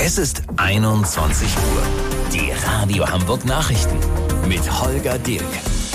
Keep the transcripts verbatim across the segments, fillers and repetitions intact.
Es ist einundzwanzig Uhr. Die Radio Hamburg Nachrichten mit Holger Dirk.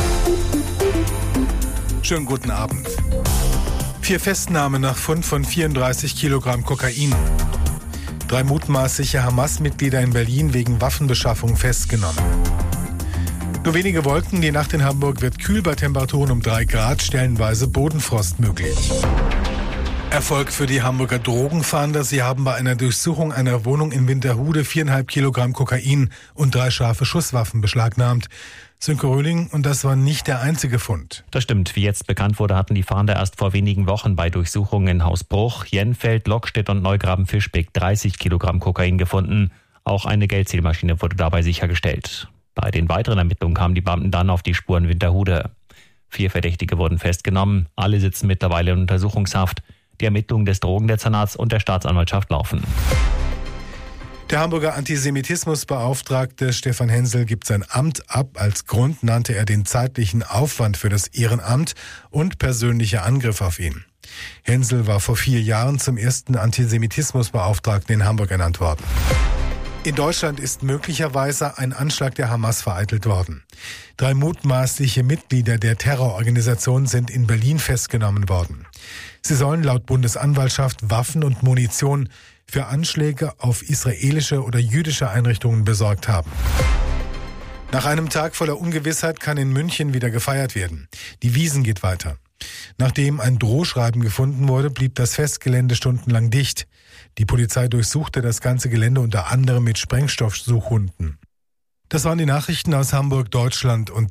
Schönen guten Abend. Vier Festnahmen nach Fund von vierunddreißig Kilogramm Kokain. Drei mutmaßliche Hamas-Mitglieder in Berlin wegen Waffenbeschaffung festgenommen. Nur wenige Wolken, die Nacht in Hamburg wird kühl bei Temperaturen um drei Grad, stellenweise Bodenfrost möglich. Erfolg für die Hamburger Drogenfahnder. Sie haben bei einer Durchsuchung einer Wohnung in Winterhude viereinhalb Kilogramm Kokain und drei scharfe Schusswaffen beschlagnahmt. Sönke Röhling, und das war nicht der einzige Fund. Das stimmt. Wie jetzt bekannt wurde, hatten die Fahnder erst vor wenigen Wochen bei Durchsuchungen in Hausbruch, Jenfeld, Lockstedt und Neugraben-Fischbeck dreißig Kilogramm Kokain gefunden. Auch eine Geldzählmaschine wurde dabei sichergestellt. Bei den weiteren Ermittlungen kamen die Beamten dann auf die Spuren Winterhude. Vier Verdächtige wurden festgenommen. Alle sitzen mittlerweile in Untersuchungshaft. Die Ermittlungen des Drogendezernats und der Staatsanwaltschaft laufen. Der Hamburger Antisemitismusbeauftragte Stefan Hensel gibt sein Amt ab. Als Grund nannte er den zeitlichen Aufwand für das Ehrenamt und persönliche Angriff auf ihn. Hensel war vor vier Jahren zum ersten Antisemitismusbeauftragten in Hamburg ernannt worden. In Deutschland ist möglicherweise ein Anschlag der Hamas vereitelt worden. Drei mutmaßliche Mitglieder der Terrororganisation sind in Berlin festgenommen worden. Sie sollen laut Bundesanwaltschaft Waffen und Munition für Anschläge auf israelische oder jüdische Einrichtungen besorgt haben. Nach einem Tag voller Ungewissheit kann in München wieder gefeiert werden. Die Wiesn geht weiter. Nachdem ein Drohschreiben gefunden wurde, blieb das Festgelände stundenlang dicht. Die Polizei durchsuchte das ganze Gelände unter anderem mit Sprengstoffsuchhunden. Das waren die Nachrichten aus Hamburg, Deutschland und